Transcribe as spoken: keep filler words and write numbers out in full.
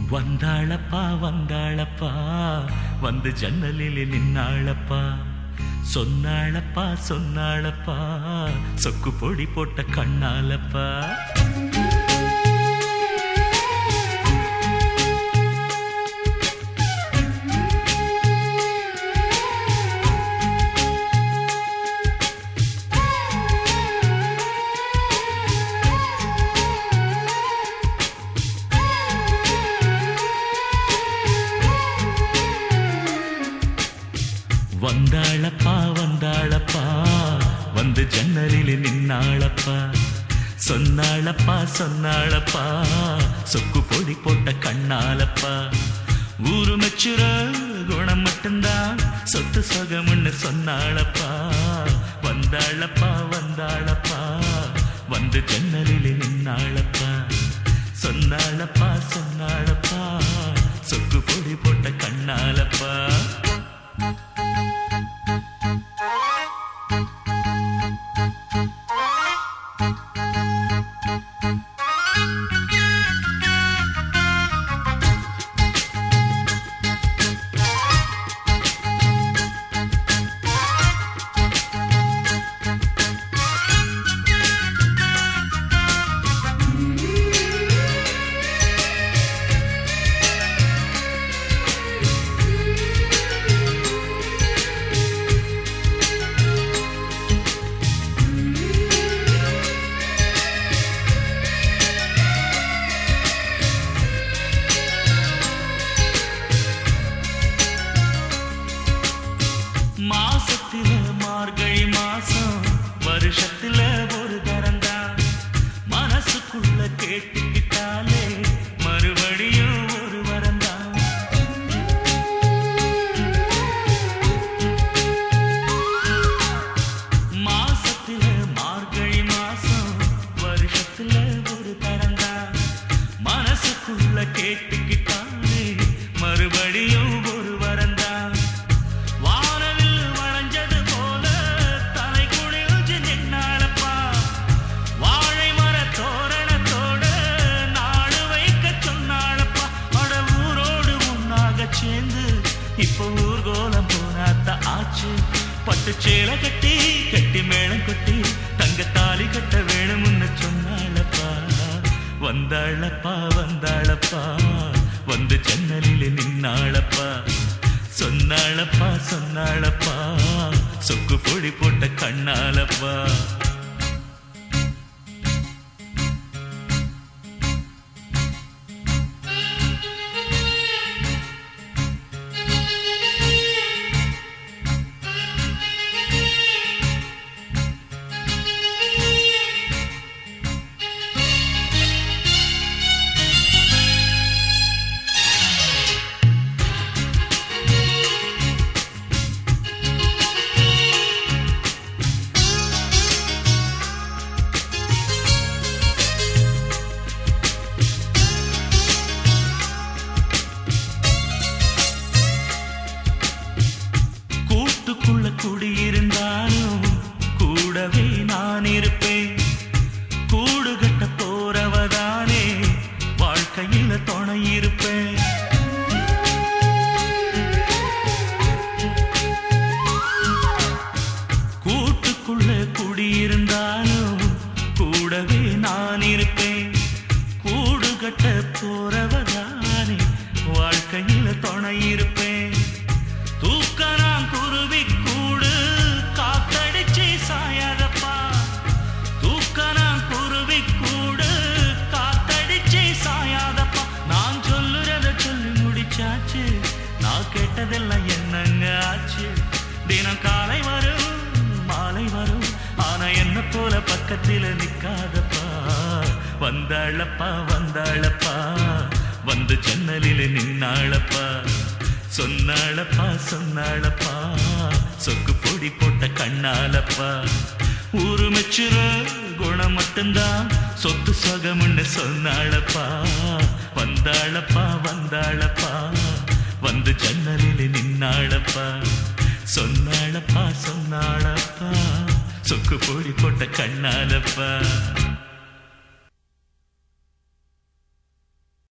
வந்தாளப்பா வந்தாளப்பா வந்து ஜன்னலில் நின்னாளப்பா சொன்னாளப்பா சொன்னாளப்பா சொக்கு பொடி போட்ட கண்ணாலப்பா வந்தாளப்பா வந்தாளப்பா வந்து ஜன்னலில் நின்னாளப்பா சொன்னாளப்பா சொன்னாளப்பா சொக்கு பொடி போட்ட கண்ணாலப்பா ஊரு மெச்சுற குணம் மட்டும்தான் சொத்து சொகம்னு சொன்னாளப்பா வந்தாளப்பா வந்தாளப்பா வந்து ஜன்னலில் நின்னாளப்பா சொன்னாளப்பா சொன்னாளப்பா சொக்கு பொடி போட்ட கண்ணாலப்பா மாசத்தில மார்கழி மாசம் வருஷத்துல ஒரு தரந்தான் மனசுக்குள்ள கேட்டுக்கிட்டாலே மறுபடியும் ஒரு வரந்தான் மாசத்தில மார்கழி மாசம் வருஷத்துல ஒரு தரந்தான் மனசுக்குள்ள கேட்டுக்கிட்டாலே மறுபடியும் ஒரு வரந்தான் இப்ப ஊர்கோலம் போனாத்த ஆச்சு பட்டு சேலை கட்டி கட்டி மேளம் கொட்டி தங்க தாலி கட்ட வேணும்னு சொன்னாளப்பா வந்தாளப்பா வந்தாளப்பா வந்து ஜன்னலில் நின்னாளப்பா சொன்னாளப்பா சொன்னாளப்பா சொக்கு பொடி போட்ட கண்ணாலப்பா குடியிருந்தாலும் கூடவே நான் இருப்பேன் கூடு கட்ட போறவதானே வாழ்க்கையில துணை இருப்பேன் கூட்டுக்குள்ள குடியிருந்தாலும் கூடவே நான் இருப்பேன் கூடு கட்ட போறவதானே வாழ்க்கையில துணை இருப்பேன் தூக்க நான் குருவி கூடு காத்தடிச்சு சாயாதப்பா தூக்க நான் குருவி கூடு காத்தடிச்சு சாயாதப்பா நான் சொல்லுறத சொல்லி முடிச்சாச்சு நான் கேட்டதெல்லாம் என்னங்க ஆச்சு தினம் காலை வரும் மாலை வரும் ஆனா என்ன போல பக்கத்தில் நிக்காதப்பா வந்தாளப்பா வந்தாளப்பா வந்து ஜன்னலில் நின்னாளப்பா சொன்னாளப்பா சொன்னாளப்பா சொக்கு பொடி போட்ட கண்ணாலப்பா ஊரு மெச்சுற குணம் மட்டும்தான் சொத்து சொகம்னு சொன்னாளப்பா வந்தாளப்பா வந்தாளப்பா வந்து ஜன்னலில் நின்னாளப்பா சொன்னாளப்பா சொன்னாளப்பா சொக்கு பொடி போட்ட கண்ணாலப்பா